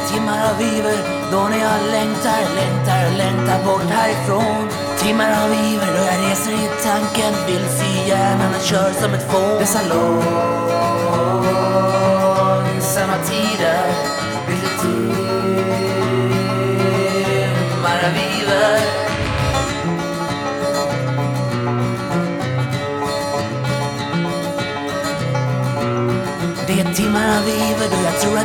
timmar av iver då när jag längtar bort härifrån. Timmar av iver då jag reser i tanken, vill sy hjärnan och kör som ett fån. Dessa långsamma tider, lite timmar av iver. Det är timmar av iver då jag tror att